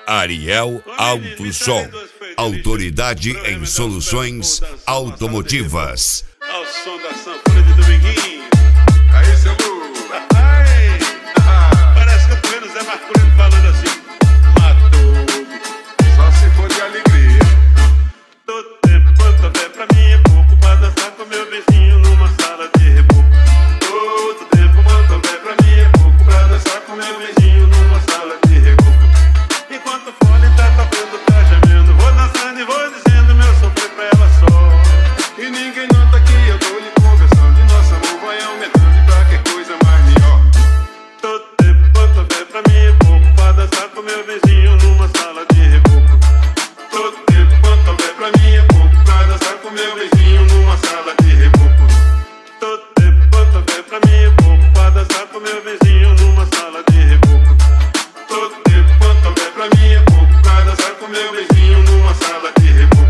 Ariel Autosom, autoridade em soluções automotivas. Ao som da sanfona de Dominguinho. Aí, seu Lu. Parece que eu tô vendo o Zé Marculino falando assim: matou, Só se for de alegria. todo tempo quanto houver pra mim é pouco pra dançar com meu vizinho numa sala de reboco. Todo tempo quanto houver pra mim é pouco pra dançar com meu vizinho numa sala de reboco. Enquanto o fone tá tocando, tá gemendo, vou dançando e vou dizendo meu sofrer pra ela só. E ninguém nota que eu tô lhe conversando. E nosso amor vai aumentando. E pra que coisa mais melhor? Todo tempo quanto houver pra mim é pouco pra dançar com meu vizinho numa sala de reboco. Todo tempo quanto houver pra mim é pouco pra dançar com meu vizinho numa sala de reboco. Todo tempo quanto houver pra mim é pouco pra dançar com meu vizinho numa sala de reboco. Todo tempo quanto houver pra mim é pouco pra dançar com meu vizinho numa sala de reboco.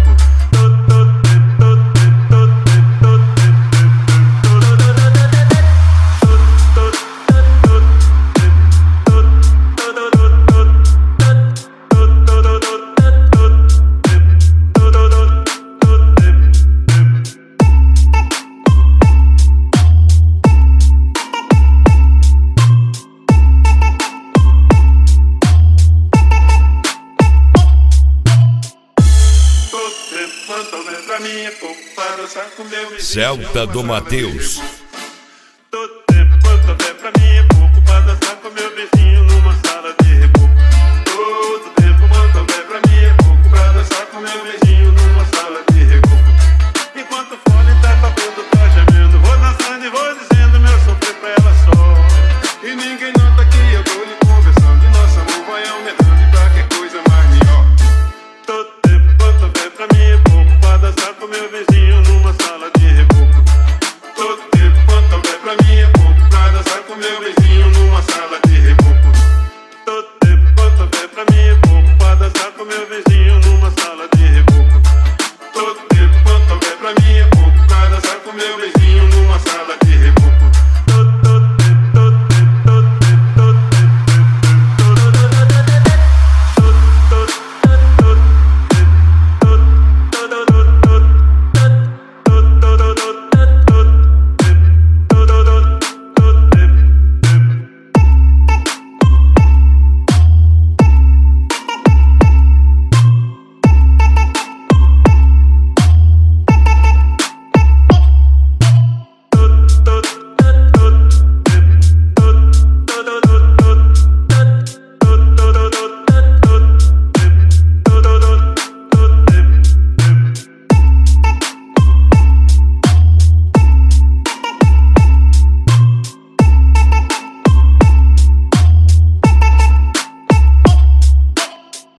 Quanto houver pra mim é pouco pra dançar com meu vizinho. Celta do Mateus,